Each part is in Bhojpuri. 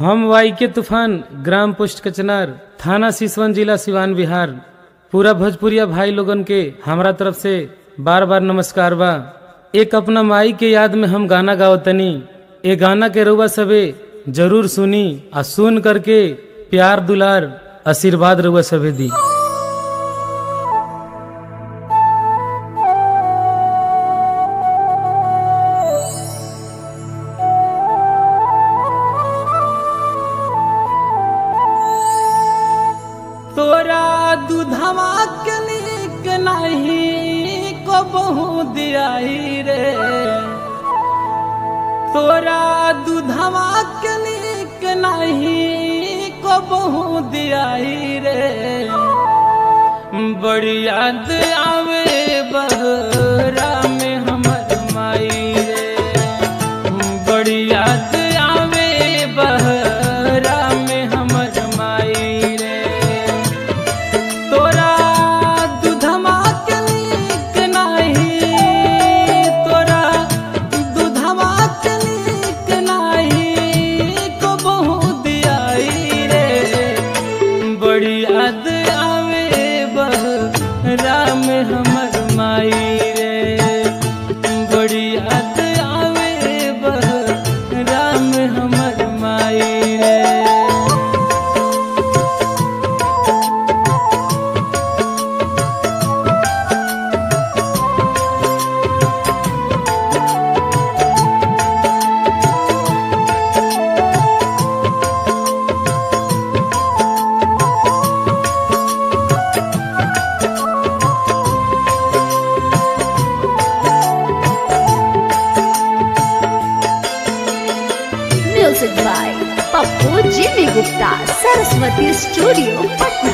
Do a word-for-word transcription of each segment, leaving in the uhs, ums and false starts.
हम वाई के तूफान ग्राम पोस्ट कचनार थाना सिसवन जिला सिवान बिहार पूरा भोजपुरिया भाई लोगन के हमरा तरफ से बार बार नमस्कार बा। एक अपना माई के याद में हम गाना गावतनी। ए गाना के रउआ सबे जरूर सुनी आ सुन करके प्यार दुलार आशीर्वाद रउआ सबे दी। तोरा दूधवा के नीक नहीं को बहु दियाई रे, तोरा दूधवा के नीक नहीं को बहु दियाई रे। बड़ी याद आवे बहरा में हमर माई रे, बड़ी याद आवे बहरा में हमर माई रे। तोरा दूधवा के नीक नहीं, तोरा दूधवा के नीक नहीं को बहु दियाई रे। बड़ी याद आवे बहरा में हमर माई रे, बड़ी याद आवे बहरा में हमर माई रे। Music by Pappu Jimmy Gupta, Saraswati Studio, Patna.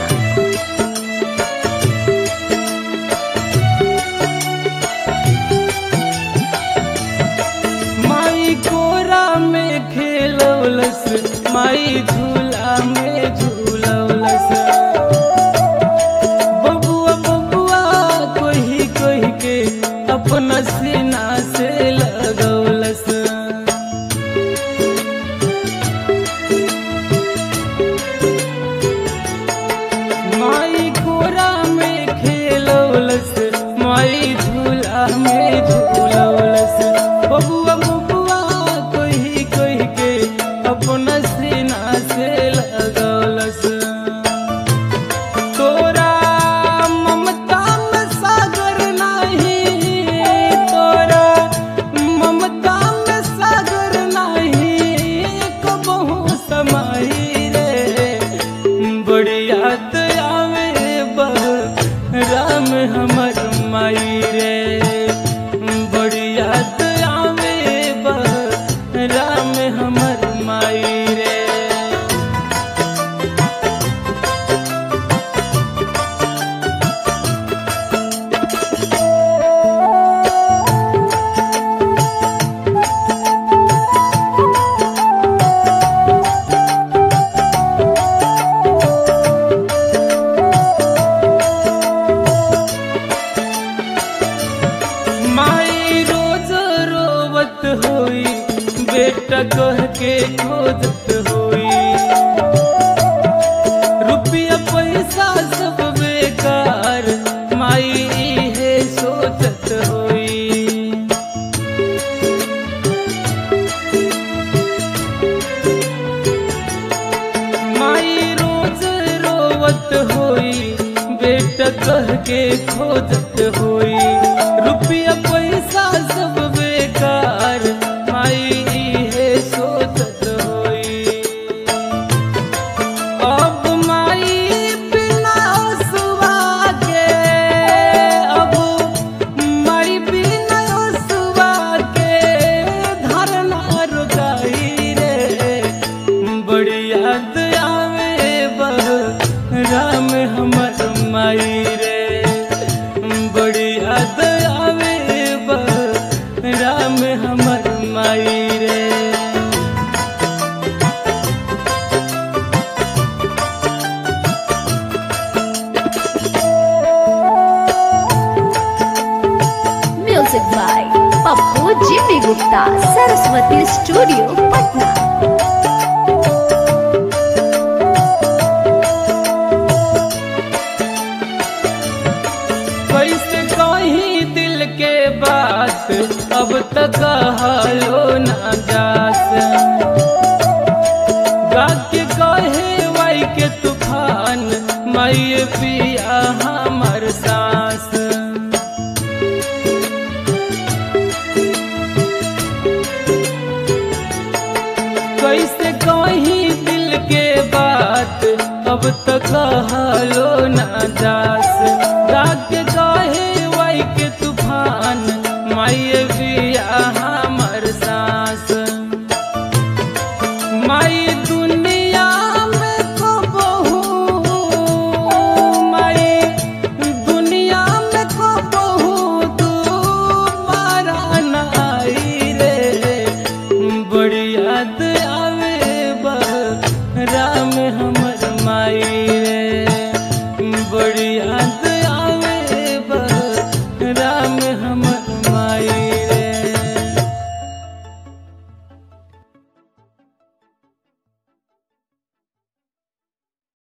माई कोरा में खेलौलस, माई झूला में झूलौलस। बबुआ बबुआ कोही कोही के अपना सीना से लगौलस। माई कोरा में खेलौलस, माई झूला में झूलौलस। बबुआ बबुआ कोही कोही के अपना सीना से लगौलस। तोरा ममता में सागर नहीं, तोरा ममता में सागर नहीं को बहु समाई रे। बड़ी याद आवे बहरा में हमर माई रे, बड़ी याद आवे बहरा में हमर माई रे। माई रोज रोवत होई, बेटा कह के खोजत होई। रुपया पैसा सब बेकार, माई है सोचत होई। माई रोज रोवत होई, बेटा कह के खोजत होई। रुपया पैसा सब बेकार, माई है सोचत होई। अब माई बिना ओसवा के, अब माई बिना ओसवा के धरना रुकाई रे। बड़ी याद आवे बहरा में हमर माई रे, बड़ी याद आवे बहरा में हमर माई रे। Music by Pappu Jimmy Gupta, Saraswati Studio, Patna. माई पिया हमर सास। कैसे कहीं दिल के बात अब तक कहलो न जास, राग के कहे वाई के तूफान माई पिया हमर सास। माई दुनिया में को बहू, माई दुनिया में को बहू तुम्हारा नाई रे, बड़ी याद आवे बहरा